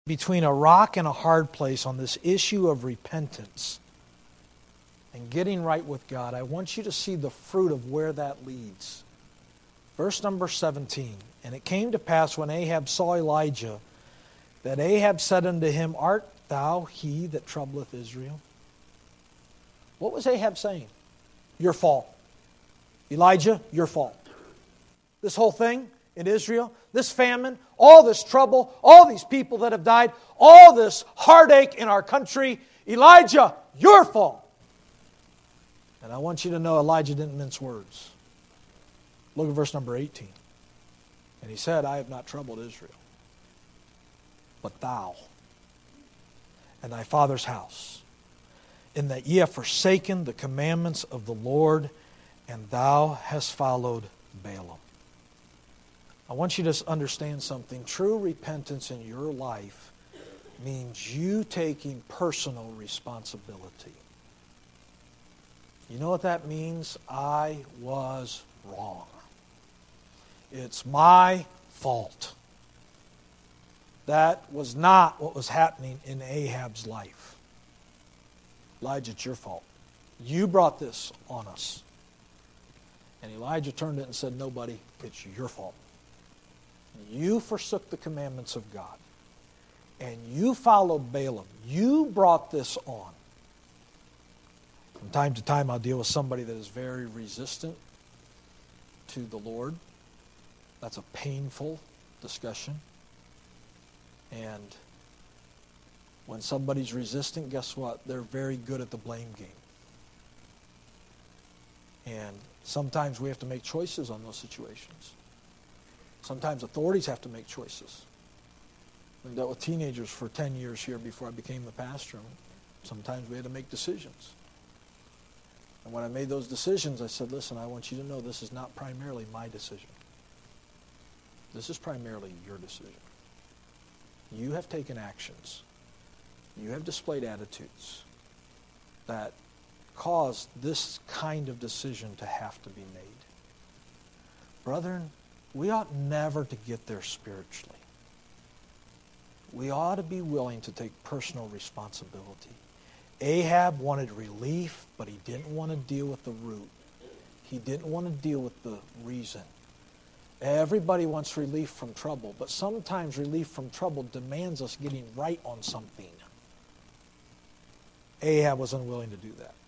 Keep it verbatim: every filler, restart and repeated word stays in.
between a rock and a hard place on this issue of repentance and getting right with God, I want you to see the fruit of where that leads. Verse number seventeen, and it came to pass when Ahab saw Elijah, that Ahab said unto him, Art thou he that troubleth Israel? What was Ahab saying? Your fault. Elijah, your fault. This whole thing in Israel, this famine, all this trouble, all these people that have died, all this heartache in our country, Elijah, your fault. And I want you to know Elijah didn't mince words. Look at verse number eighteen. And he said, I have not troubled Israel, but thou and thy father's house, in that ye have forsaken the commandments of the Lord, and thou hast followed Balaam. I want you to understand something. True repentance in your life means you taking personal responsibility. You know what that means? I was wrong. It's my fault. That was not what was happening in Ahab's life. Elijah, it's your fault. You brought this on us. And Elijah turned it and said, no, buddy, it's your fault. You forsook the commandments of God. And you followed Balaam. You brought this on. From time to time, I'll deal with somebody that is very resistant to the Lord. That's a painful discussion. And when somebody's resistant, guess what? They're very good at the blame game. And sometimes we have to make choices on those situations. Sometimes authorities have to make choices. I dealt with teenagers for ten years here before I became the pastor. Sometimes we had to make decisions. And when I made those decisions, I said, listen, I want you to know this is not primarily my decision. This is primarily your decision. You have taken actions. You have displayed attitudes that caused this kind of decision to have to be made. Brethren, we ought never to get there spiritually. We ought to be willing to take personal responsibility. Ahab wanted relief, but he didn't want to deal with the root. He didn't want to deal with the reason. Everybody wants relief from trouble, but sometimes relief from trouble demands us getting right on something. Ahab was unwilling to do that.